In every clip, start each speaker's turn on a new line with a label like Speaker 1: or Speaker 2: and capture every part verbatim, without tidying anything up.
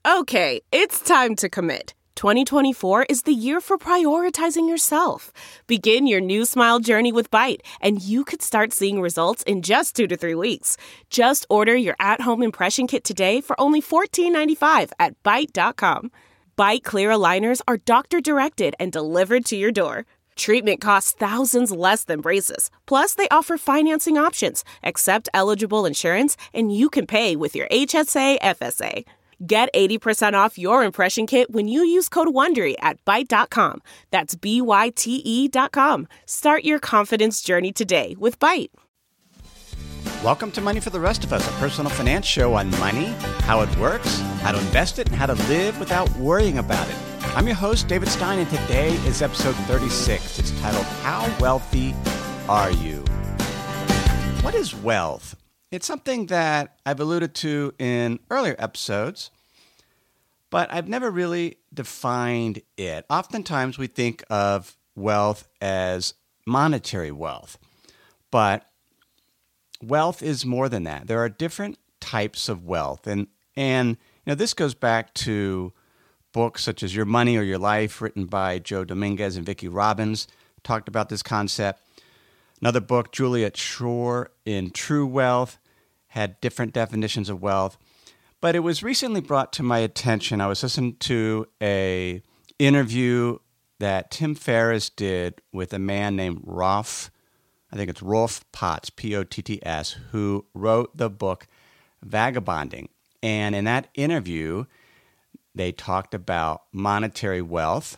Speaker 1: Okay, it's time to commit. twenty twenty-four is the year for prioritizing yourself. Begin your new smile journey with Byte, and you could start seeing results in just two to three weeks. Just order your at-home impression kit today for only fourteen ninety-five at byte dot com. Byte Clear aligners are doctor-directed and delivered to your door. Treatment costs thousands less than braces. Plus, they offer financing options, accept eligible insurance, and you can pay with your H S A F S A. Get eighty percent off your impression kit when you use code WONDERY at byte dot com. That's B Y T E dot com. Start your confidence journey today with Byte.
Speaker 2: Welcome to Money for the Rest of Us, a personal finance show on money, how it works, how to invest it, and how to live without worrying about it. I'm your host, David Stein, and today is episode thirty-six. It's titled, How Wealthy Are You? What is wealth? It's something that I've alluded to in earlier episodes, but I've never really defined it. Oftentimes we think of wealth as monetary wealth, but wealth is more than that. There are different types of wealth, and and you know this goes back to books such as Your Money or Your Life, written by Joe Dominguez and Vicki Robbins, talked about this concept. Another book, Juliet Schor in True Wealth, had different definitions of wealth. But it was recently brought to my attention. I was listening to a interview that Tim Ferriss did with a man named Rolf, I think it's Rolf Potts, P O T T S, who wrote the book Vagabonding. And in that interview, they talked about monetary wealth.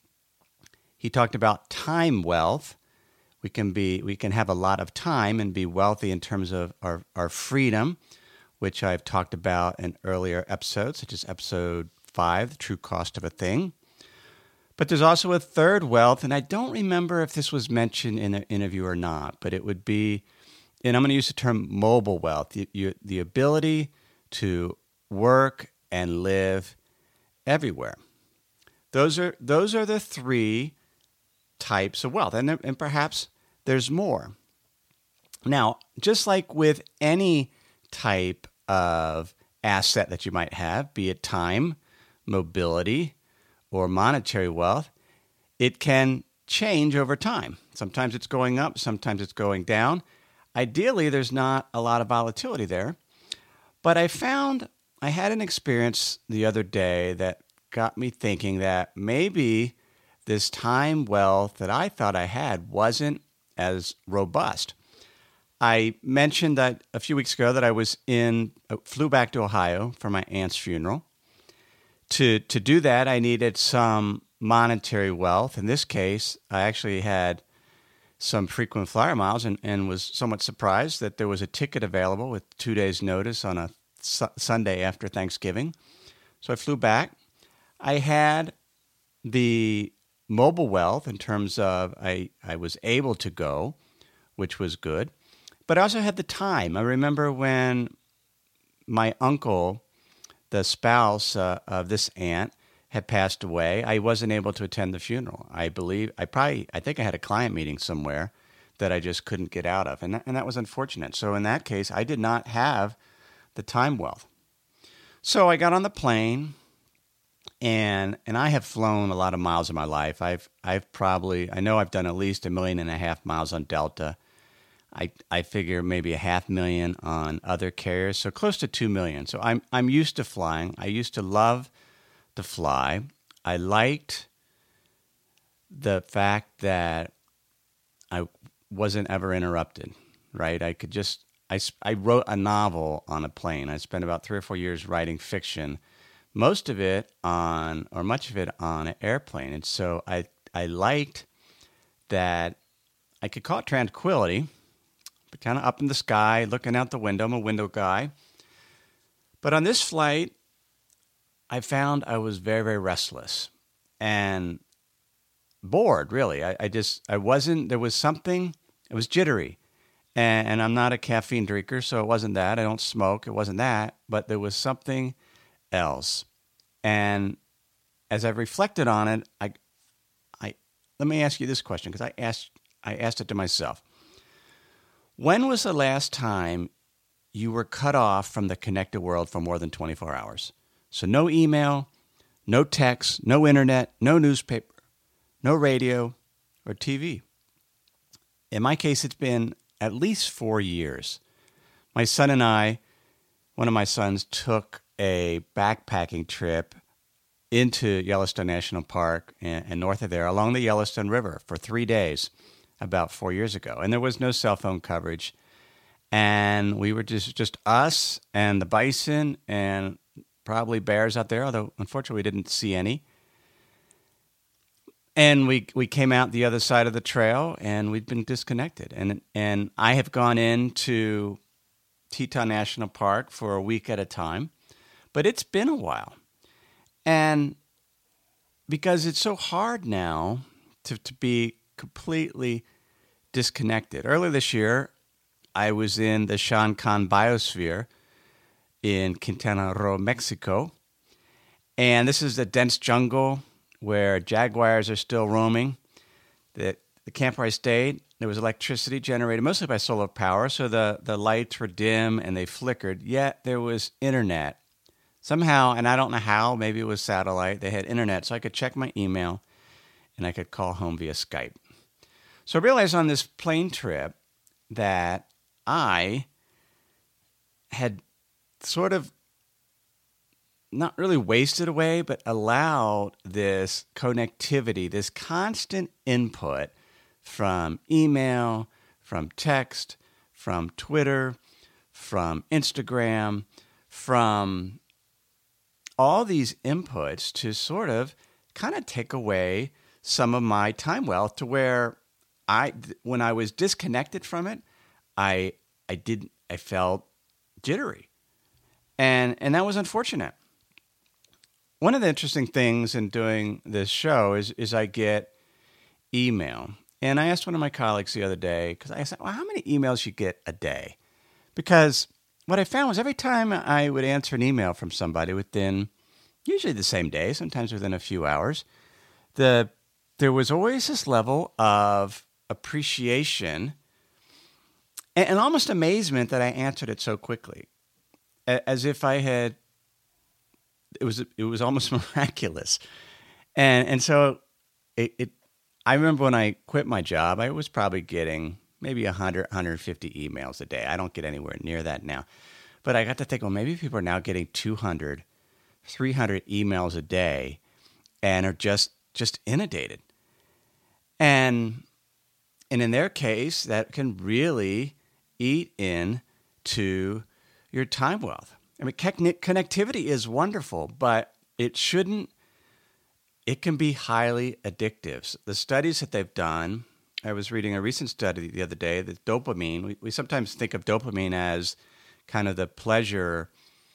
Speaker 2: He talked about time wealth. We can be, we can have a lot of time and be wealthy in terms of our, our freedom, which I've talked about in earlier episodes, such as episode five, The True Cost of a Thing. But there's also a third wealth, and I don't remember if this was mentioned in the interview or not, but it would be, and I'm going to use the term mobile wealth, the, you, the ability to work and live everywhere. Those are those are the three types of wealth, and, and perhaps there's more. Now, just like with any type of asset that you might have, be it time, mobility, or monetary wealth, it can change over time. Sometimes it's going up, sometimes it's going down. Ideally, there's not a lot of volatility there. But I found I had an experience the other day that got me thinking that maybe this time wealth that I thought I had wasn't as robust. I mentioned that a few weeks ago that I was in, flew back to Ohio for my aunt's funeral. To to do that, I needed some monetary wealth. In this case, I actually had some frequent flyer miles and, and was somewhat surprised that there was a ticket available with two days' notice on a su- Sunday after Thanksgiving. So I flew back. I had the mobile wealth in terms of I, I was able to go, which was good. But I also had the time. I remember when my uncle, the spouse uh, of this aunt, had passed away, I wasn't able to attend the funeral. I believe, I probably, I think I had a client meeting somewhere that I just couldn't get out of. And that, and that was unfortunate. So in that case, I did not have the time wealth. So I got on the plane. And and I have flown a lot of miles in my life. I've I've probably I know I've done at least a million and a half miles on Delta. I I figure maybe a half million on other carriers, so close to two million. So I'm I'm used to flying. I used to love to fly. I liked the fact that I wasn't ever interrupted. Right? I could just I I wrote a novel on a plane. I spent about three or four years writing fiction. Most of it on, or much of it on an airplane. And so I, I liked that I could call it tranquility, but kind of up in the sky, looking out the window. I'm a window guy. But on this flight, I found I was very, very restless and bored, really. I, I just, I wasn't, there was something, it was jittery. And, and I'm not a caffeine drinker, so it wasn't that. I don't smoke. It wasn't that. But there was something else. And as I've reflected on it, I, I let me ask you this question, because I asked I asked it to myself. When was the last time you were cut off from the connected world for more than twenty-four hours? So no email, no text, no internet, no newspaper, no radio or T V. In my case, it's been at least four years. My son and I, one of my sons took a backpacking trip into Yellowstone National Park and, and north of there along the Yellowstone River for three days about four years ago. And there was no cell phone coverage. And we were just, just us and the bison and probably bears out there, although unfortunately we didn't see any. And we we came out the other side of the trail, and we've been disconnected. And and I have gone into Teton National Park for a week at a time, but it's been a while. And because it's so hard now to, to be completely disconnected. Earlier this year, I was in the Shan Khan Biosphere in Quintana Roo, Mexico. And this is a dense jungle where jaguars are still roaming. The, the camp where I stayed, there was electricity generated mostly by solar power, so the, the lights were dim and they flickered, yet there was internet. Somehow, and I don't know how, maybe it was satellite, they had internet, so I could check my email and I could call home via Skype. So I realized on this plane trip that I had sort of not really wasted away, but allowed this connectivity, this constant input from email, from text, from Twitter, from Instagram, from all these inputs to sort of kind of take away some of my time wealth to where I, when I was disconnected from it, I, I didn't, I felt jittery. And, and that was unfortunate. One of the interesting things in doing this show is, is I get email. And I asked one of my colleagues the other day, because I said, well, how many emails you get a day? Because what I found was every time I would answer an email from somebody within, usually the same day, sometimes within a few hours, the there was always this level of appreciation and, and almost amazement that I answered it so quickly, as if I had, it was it was almost miraculous. And and so it, it I remember when I quit my job, I was probably getting maybe one hundred, one hundred fifty emails a day. I don't get anywhere near that now. But I got to think, well, maybe people are now getting two hundred, three hundred emails a day and are just just inundated. And and in their case, that can really eat into your time wealth. I mean, connectivity is wonderful, but it shouldn't, it can be highly addictive. The studies that they've done, I was reading a recent study the other day that dopamine, we, we sometimes think of dopamine as kind of the pleasure,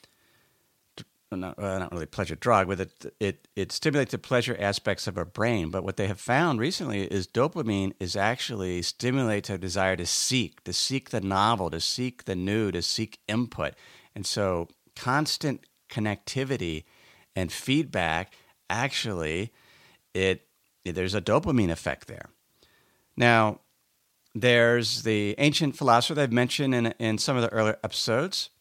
Speaker 2: not, uh, not really pleasure drug, but it, it, it stimulates the pleasure aspects of our brain. But what they have found recently is dopamine is actually stimulates our desire to seek, to seek the novel, to seek the new, to seek input. And so constant connectivity and feedback, actually, it, it there's a dopamine effect there. Now, there's the ancient philosopher that I've mentioned in, in some of the earlier episodes,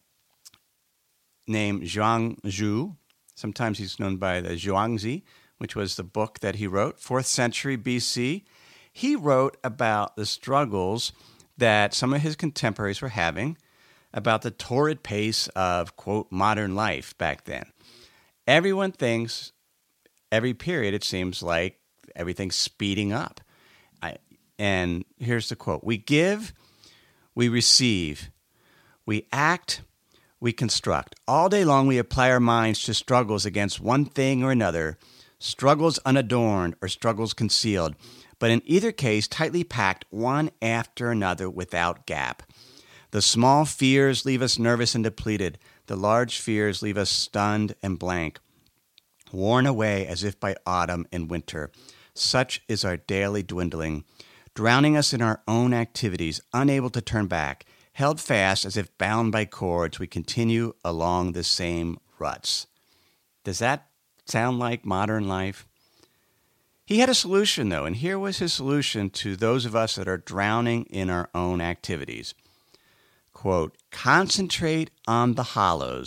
Speaker 2: named Zhuang Zhu. Sometimes he's known by the Zhuangzi, which was the book that he wrote, fourth century B C. He wrote about the struggles that some of his contemporaries were having about the torrid pace of, quote, modern life back then. Everyone thinks, every period, it seems like everything's speeding up. I, and here's the quote: we give, we receive, we act, we construct. All day long we apply our minds to struggles against one thing or another, struggles unadorned or struggles concealed, but in either case tightly packed one after another without gap. The small fears leave us nervous and depleted. The large fears leave us stunned and blank, worn away as if by autumn and winter. Such is our daily dwindling, drowning us in our own activities, unable to turn back. Held fast as if bound by cords, we continue along the same ruts. Does that sound like modern life? He had a solution, though, and here was his solution to those of us that are drowning in our own activities. Quote, concentrate on the hollows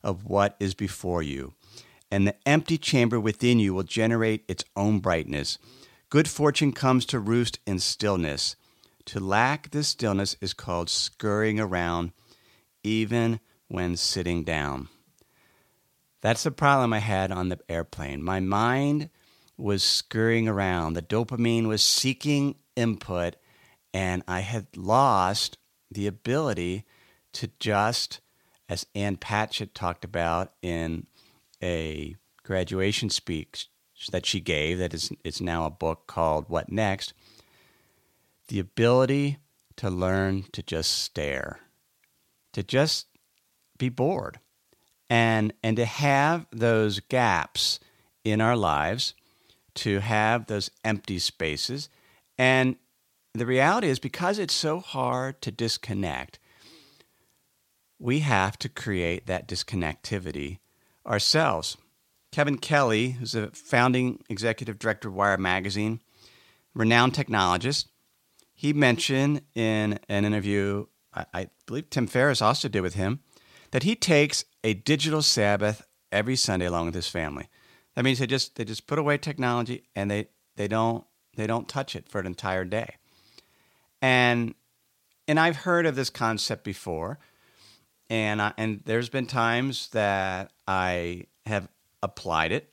Speaker 2: of what is before you, and the empty chamber within you will generate its own brightness. Good fortune comes to roost in stillness. To lack this stillness is called scurrying around, even when sitting down. That's the problem I had on the airplane. My mind was scurrying around. The dopamine was seeking input, and I had lost the ability to just, as Ann Patchett talked about in a graduation speech that she gave, that is it's now a book called What Next, the ability to learn to just stare, to just be bored, and and to have those gaps in our lives, to have those empty spaces. And the reality is, because it's so hard to disconnect, we have to create that disconnectivity ourselves. Kevin Kelly, who's a founding executive director of Wired Magazine, renowned technologist, he mentioned in an interview, I, I believe Tim Ferriss also did with him, that he takes a digital Sabbath every Sunday along with his family. That means they just they just put away technology and they they don't they don't touch it for an entire day. And and I've heard of this concept before. And I, and there's been times that I have applied it.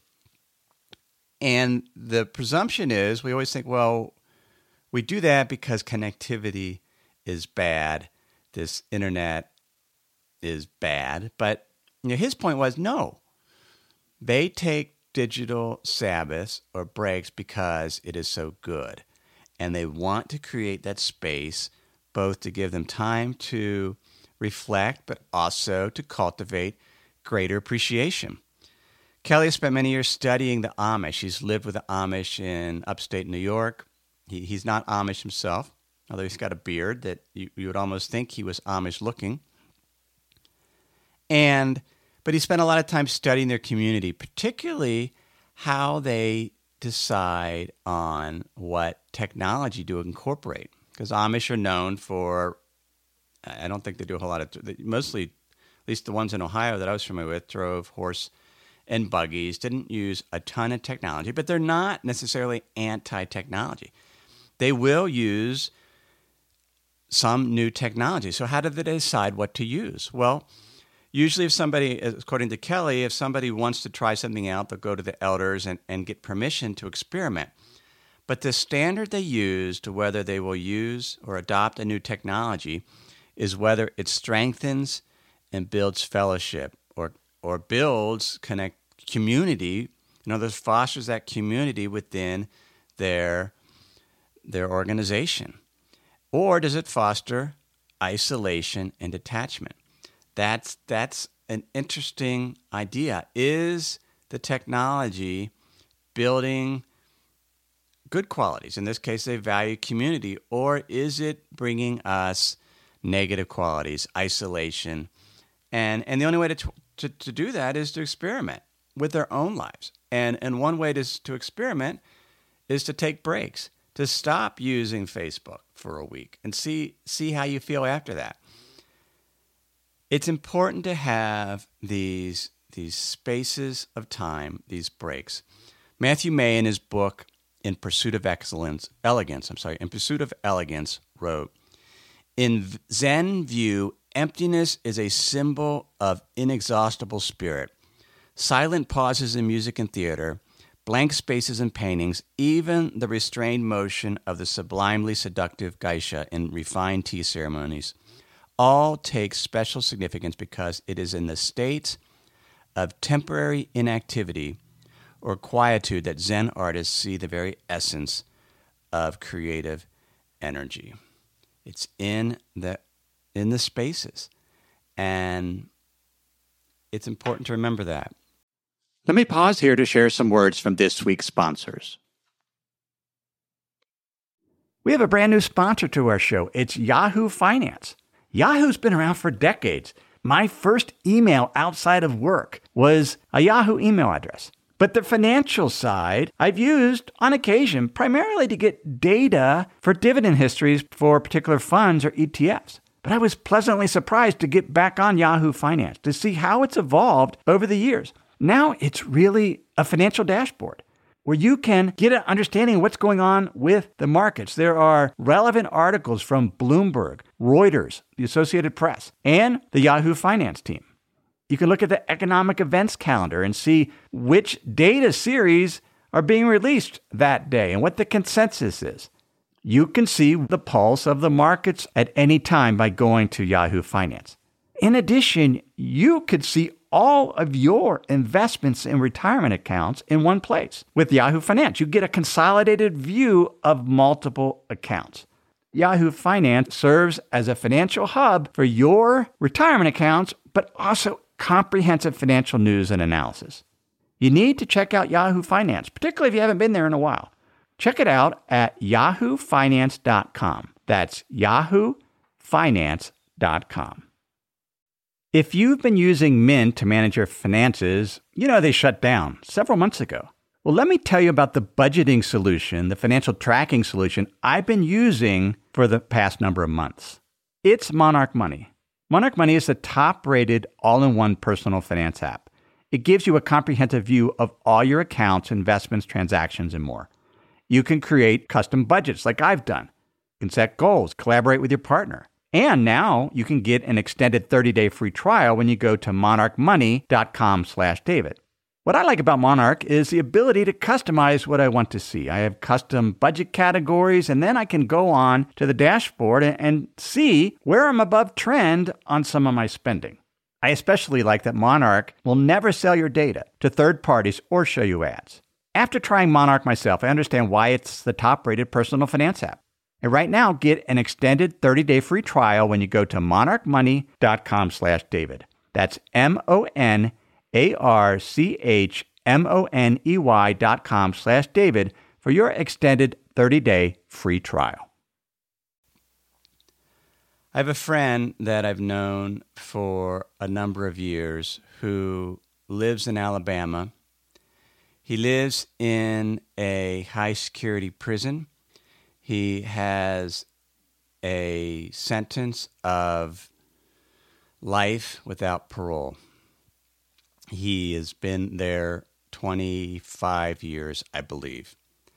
Speaker 2: And the presumption is we always think, well, we do that because connectivity is bad. This internet is bad. But you know, his point was, no. They take digital Sabbaths or breaks because it is so good. And they want to create that space both to give them time to reflect, but also to cultivate greater appreciation. Kelly has spent many years studying the Amish. He's lived with the Amish in upstate New York. He, he's not Amish himself, although he's got a beard that you, you would almost think he was Amish looking. And but he spent a lot of time studying their community, particularly how they decide on what technology to incorporate. Because Amish are known for, I don't think they do a whole lot of, mostly, at least the ones in Ohio that I was familiar with, drove horse and buggies, didn't use a ton of technology, but they're not necessarily anti-technology. They will use some new technology. So how do they decide what to use? Well, usually if somebody, according to Kelly, if somebody wants to try something out, they'll go to the elders and, and get permission to experiment. But the standard they use to whether they will use or adopt a new technology is whether it strengthens and builds fellowship or or builds connect community, in other words, fosters that community within their their organization. Or does it foster isolation and detachment? That's that's an interesting idea. Is the technology building good qualities? In this case, they value community. Or is it bringing us negative qualities, isolation? And and the only way to, to, to do that is to experiment with their own lives. And, and one way to, to experiment is to take breaks, to stop using Facebook for a week and see see how you feel after that. It's important to have these, these spaces of time, these breaks. Matthew May, in his book, In Pursuit of Excellence, Elegance, I'm sorry, In Pursuit of Elegance, wrote, "In Zen view, emptiness is a symbol of inexhaustible spirit. Silent pauses in music and theater, blank spaces in paintings, even the restrained motion of the sublimely seductive geisha in refined tea ceremonies, all take special significance because it is in the states of temporary inactivity or quietude that Zen artists see the very essence of creative energy." It's in the in the spaces, and it's important to remember that. Let me pause here to share some words from this week's sponsors. We have a brand new sponsor to our show. It's Yahoo Finance. Yahoo's been around for decades. My first email outside of work was a Yahoo email address. But the financial side, I've used on occasion primarily to get data for dividend histories for particular funds or E T Fs. but I was pleasantly surprised to get back on Yahoo Finance to see how it's evolved over the years. Now it's really a financial dashboard where you can get an understanding of what's going on with the markets. There are relevant articles from Bloomberg, Reuters, the Associated Press, and the Yahoo Finance team. You can look at the economic events calendar and see which data series are being released that day and what the consensus is. You can see the pulse of the markets at any time by going to Yahoo Finance. In addition, you could see all of your investments in retirement accounts in one place. With Yahoo Finance, you get a consolidated view of multiple accounts. Yahoo Finance serves as a financial hub for your retirement accounts, but also comprehensive financial news and analysis. You need to check out Yahoo Finance, particularly if you haven't been there in a while. Check it out at yahoo finance dot com. That's yahoo finance dot com. If you've been using Mint to manage your finances, you know they shut down several months ago. Well, let me tell you about the budgeting solution, the financial tracking solution I've been using for the past number of months. It's Monarch Money. Monarch Money is the top-rated all-in-one personal finance app. It gives you a comprehensive view of all your accounts, investments, transactions, and more. You can create custom budgets like I've done. You can set goals, collaborate with your partner. And now you can get an extended thirty-day free trial when you go to monarch money dot com slash David. What I like about Monarch is the ability to customize what I want to see. I have custom budget categories, and then I can go on to the dashboard and see where I'm above trend on some of my spending. I especially like that Monarch will never sell your data to third parties or show you ads. After trying Monarch myself, I understand why it's the top-rated personal finance app. And right now, get an extended thirty-day free trial when you go to monarch money dot com slash David. That's M O N A R C H M O N E Y dot com slash David for your extended thirty-day free trial. I have a friend that I've known for a number of years who lives in Alabama. He lives in a high-security prison. He has a sentence of life without parole. He has been there twenty-five years, I believe.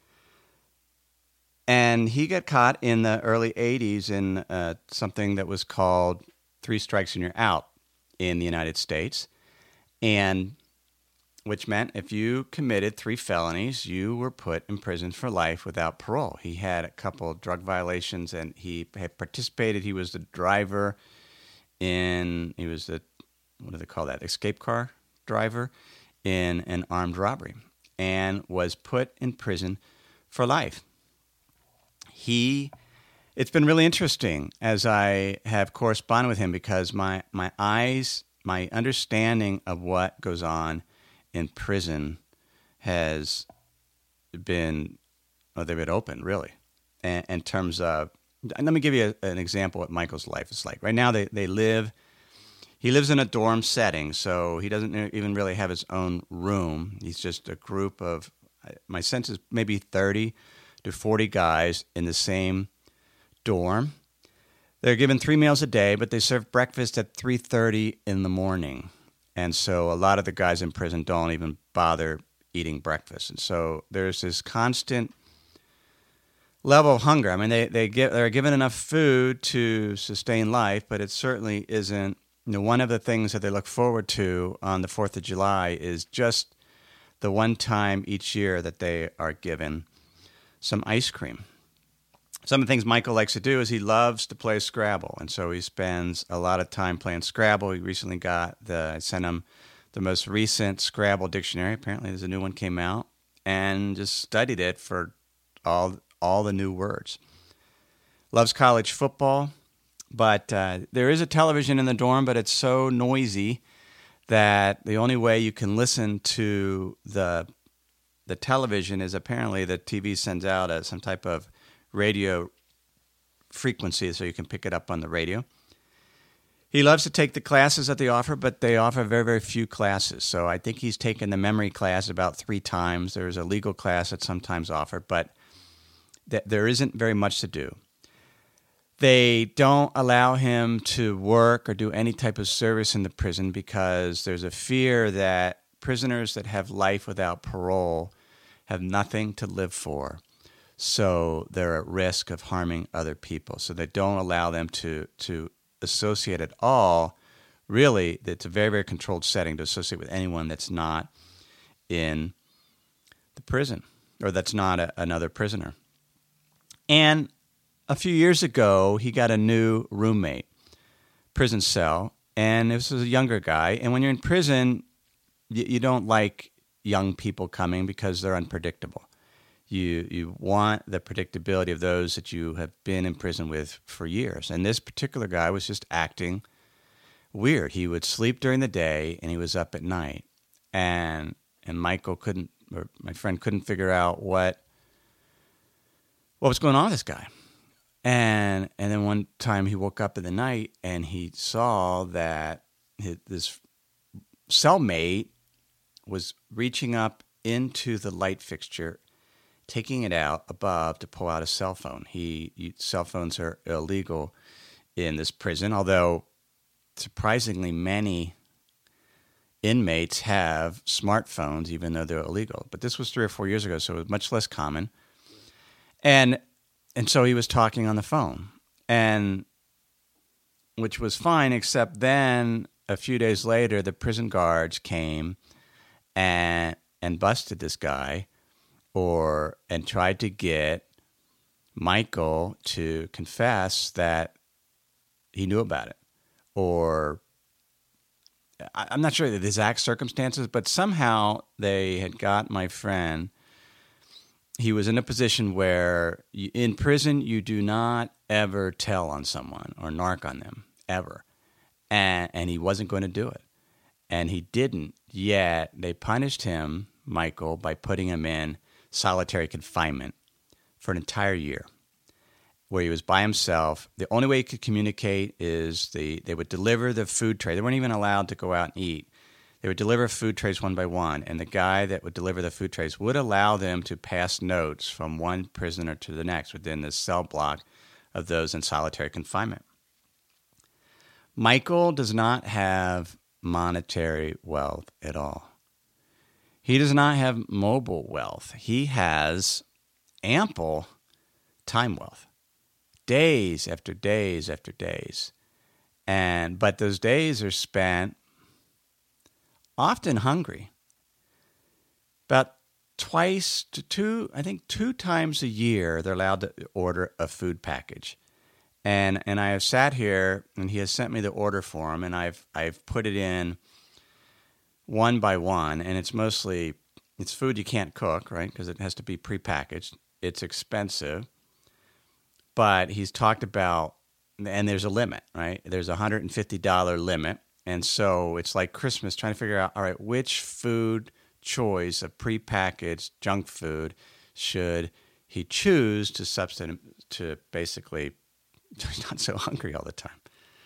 Speaker 2: And he got caught in the early eighties in uh, something that was called three strikes and you're out in the United States, and which meant if you committed three felonies, you were put in prison for life without parole. He had a couple of drug violations, and he had participated. He was the driver in, he was the, what do they call that, escape car driver in an armed robbery, and was put in prison for life. He, it's been really interesting as I have corresponded with him because my, my eyes, my understanding of what goes on in prison has been, well, they've been open, really, in, in terms of, and let me give you a, an example of what Michael's life is like. Right now, they, they live, he lives in a dorm setting, so he doesn't even really have his own room. He's just a group of, my sense is maybe thirty to forty guys in the same dorm. They're given three meals a day, but they serve breakfast at three thirty in the morning. And so a lot of the guys in prison don't even bother eating breakfast. And so there's this constant level of hunger. I mean, they, they get, they're given enough food to sustain life, but it certainly isn't, you know, one of the things that they look forward to on the fourth of July is just the one time each year that they are given some ice cream. Some of the things Michael likes to do is he loves to play Scrabble, and so he spends a lot of time playing Scrabble. He recently got the, I sent him the most recent Scrabble dictionary. Apparently there's a new one came out, and just studied it for all all the new words. Loves college football, but uh, there is a television in the dorm, but it's so noisy that the only way you can listen to the the television is apparently the T V sends out a, some type of radio frequency so you can pick it up on the radio. He loves to take the classes that they offer, but they offer very, very few classes. So I think he's taken the memory class about three times. There's a legal class that's sometimes offered, but th- there isn't very much to do. They don't allow him to work or do any type of service in the prison because there's a fear that prisoners that have life without parole have nothing to live for. So they're at risk of harming other people. So they don't allow them to, to associate at all. Really, it's a very, very controlled setting to associate with anyone that's not in the prison or that's not a, another prisoner. And a few years ago, he got a new roommate, prison cell, and this was a younger guy. And when you're in prison, you, you don't like young people coming because they're unpredictable. You you want the predictability of those that you have been in prison with for years. And this particular guy was just acting weird. He would sleep during the day and he was up at night. And and Michael couldn't, or my friend couldn't figure out what what was going on with this guy. And and then one time he woke up in the night and he saw that his, this cellmate was reaching up into the light fixture, taking it out above to pull out a cell phone. He, he cell phones are illegal in this prison, although surprisingly many inmates have smartphones, even though they're illegal. But this was three or four years ago, so it was much less common. And and so he was talking on the phone, and which was fine, except then a few days later, the prison guards came and and busted this guy, or and tried to get Michael to confess that he knew about it, or I'm not sure the exact circumstances, but somehow they had got my friend. He was in a position where you, in prison you do not ever tell on someone or narc on them, ever. And, and he wasn't going to do it. And he didn't, yet they punished him, Michael, by putting him in solitary confinement for an entire year, where he was by himself. The only way he could communicate is the, they would deliver the food tray. They weren't even allowed to go out and eat. They would deliver food trays one by one, and the guy that would deliver the food trays would allow them to pass notes from one prisoner to the next within the cell block of those in solitary confinement. Michael does not have monetary wealth at all. He does not have mobile wealth. He has ample time wealth. Days after days after days. And but those days are spent often hungry. About twice to two, I think two times a year, they're allowed to order a food package. And and I have sat here, and he has sent me the order form, and I've I've put it in one by one, and it's mostly, it's food you can't cook, right, because it has to be prepackaged. It's expensive. But he's talked about, and there's a limit, right? There's a one hundred fifty dollars limit. And so it's like Christmas, trying to figure out, all right, which food choice of prepackaged junk food should he choose to substitute, to basically, he's not so hungry all the time.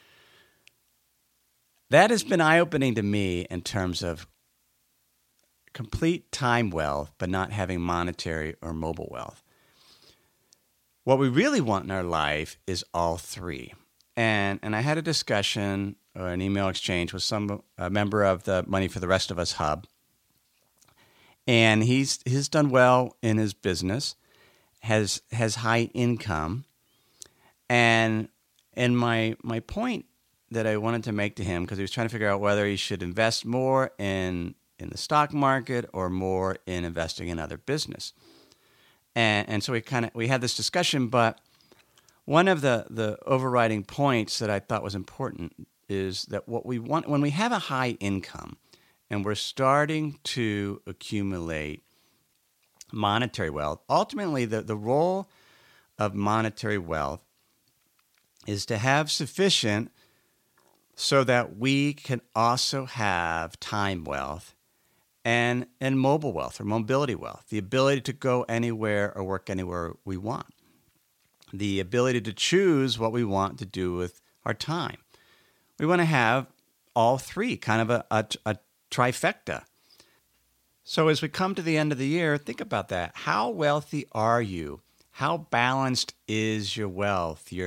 Speaker 2: That has been eye-opening to me in terms of complete time wealth, but not having monetary or mobile wealth. What we really want in our life is all three. And and I had a discussion or an email exchange with some a member of the Money for the Rest of Us Hub. And he's he's done well in his business, has has high income. And and my my point that I wanted to make to him, because he was trying to figure out whether he should invest more in in the stock market or more in investing in other business. And and so we kind of we had this discussion, but one of the, the overriding points that I thought was important is that what we want, when we have a high income and we're starting to accumulate monetary wealth, ultimately the, the role of monetary wealth is to have sufficient so that we can also have time wealth and, and mobile wealth or mobility wealth, the ability to go anywhere or work anywhere we want. The ability to choose what we want to do with our time. We want to have all three, kind of a, a, a trifecta. So as we come to the end of the year, think about that. How wealthy are you? How balanced is your wealth, your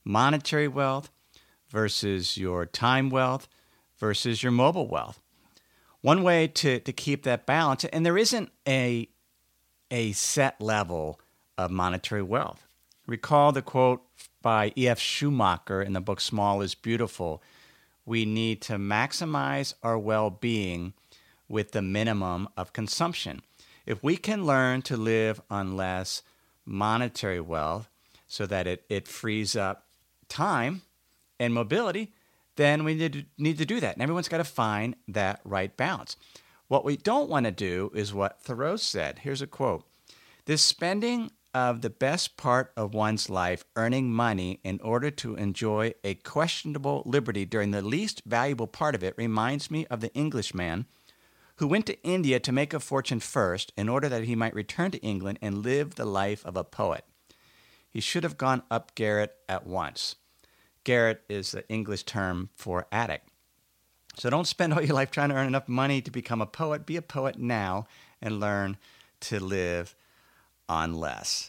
Speaker 2: monetary wealth versus your time wealth versus your mobile wealth. One way to, to keep that balance, and there isn't a, a set level of monetary wealth. Recall the quote by E F Schumacher in the book Small is Beautiful. We need to maximize our well-being with the minimum of consumption. If we can learn to live on less monetary wealth so that it, it frees up time and mobility, then we need to, need to do that. And everyone's got to find that right balance. What we don't want to do is what Thoreau said. Here's a quote. This spending of the best part of one's life earning money in order to enjoy a questionable liberty during the least valuable part of it reminds me of the Englishman who went to India to make a fortune first in order that he might return to England and live the life of a poet. He should have gone up garret at once. Garret is the English term for attic. So don't spend all your life trying to earn enough money to become a poet. Be a poet now and learn to live on less.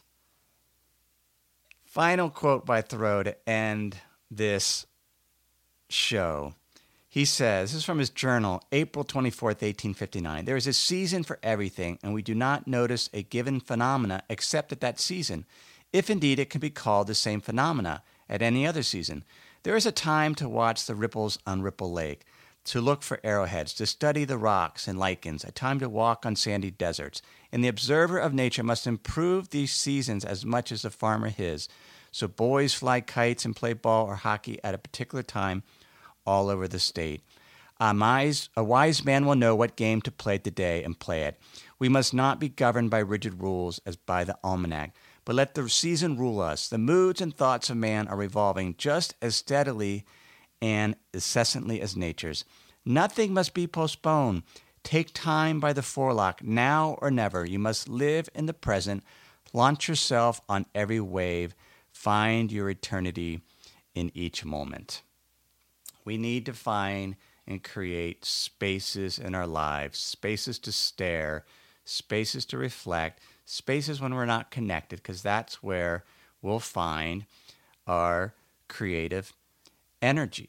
Speaker 2: Final quote by Thoreau to end this show. He says, this is from his journal, April twenty-fourth, eighteen fifty-nine. There is a season for everything, and we do not notice a given phenomena except at that season, if indeed it can be called the same phenomena at any other season. There is a time to watch the ripples on Ripple Lake, to look for arrowheads, to study the rocks and lichens, a time to walk on sandy deserts. And the observer of nature must improve these seasons as much as the farmer his. So boys fly kites and play ball or hockey at a particular time all over the state. A wise, a wise man will know what game to play today and play it. We must not be governed by rigid rules as by the almanac, but let the season rule us. The moods and thoughts of man are revolving just as steadily and incessantly as nature's. Nothing must be postponed. Take time by the forelock, now or never. You must live in the present. Launch yourself on every wave. Find your eternity in each moment. We need to find and create spaces in our lives, spaces to stare, spaces to reflect, spaces when we're not connected, because that's where we'll find our creative energy.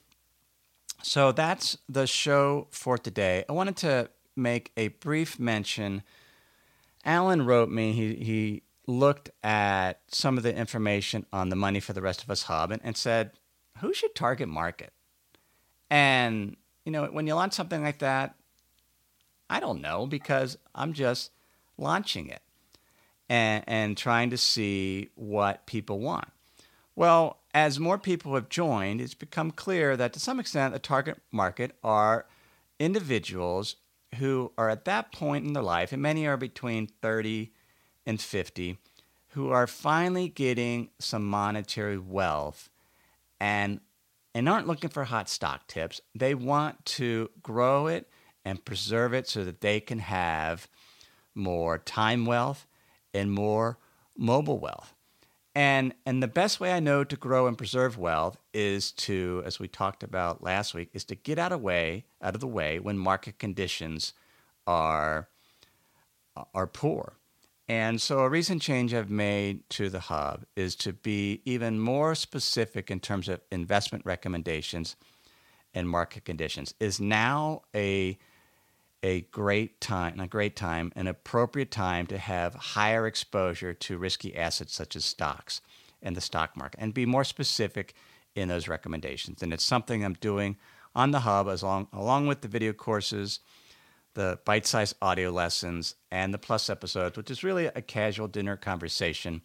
Speaker 2: So that's the show for today. I wanted to make a brief mention. Alan wrote me, he, he looked at some of the information on the Money for the Rest of Us Hub and, and said, who should target market? And, you know, when you launch something like that, I don't know, because I'm just launching it and, and trying to see what people want. Well, as more people have joined, it's become clear that to some extent the target market are individuals who are at that point in their life, and many are between thirty and fifty, who are finally getting some monetary wealth and and aren't looking for hot stock tips. They want to grow it and preserve it so that they can have more time wealth and more mobile wealth. And and the best way I know to grow and preserve wealth is to, as we talked about last week, is to get out of way out of the way when market conditions are are poor. And so a recent change I've made to the hub is to be even more specific in terms of investment recommendations and market conditions. Is now a a great time, a great time, an appropriate time to have higher exposure to risky assets such as stocks and the stock market, and be more specific in those recommendations. And it's something I'm doing on the hub as long, along with the video courses, the bite-sized audio lessons, and the Plus episodes, which is really a casual dinner conversation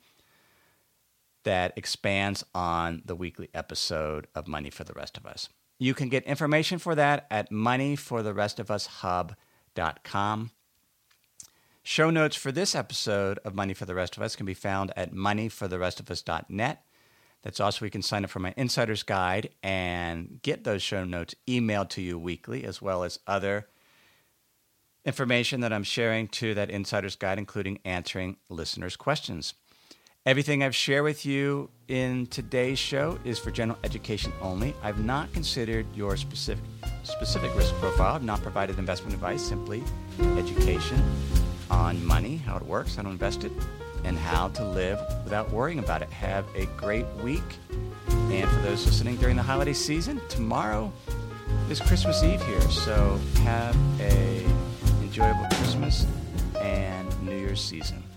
Speaker 2: that expands on the weekly episode of Money for the Rest of Us. You can get information for that at money for the rest of us hub dot com. Show notes for this episode of Money for the Rest of Us can be found at money for the rest of us dot net. That's also where you can sign up for my Insider's Guide and get those show notes emailed to you weekly, as well as other information that I'm sharing to that Insider's Guide, including answering listeners' questions. Everything I've shared with you in today's show is for general education only. I've not considered your specific specific risk profile. I've not provided investment advice, simply education on money, how it works, how to invest it, and how to live without worrying about it. Have a great week. And for those listening during the holiday season, tomorrow is Christmas Eve here. So have a enjoyable Christmas and New Year's season.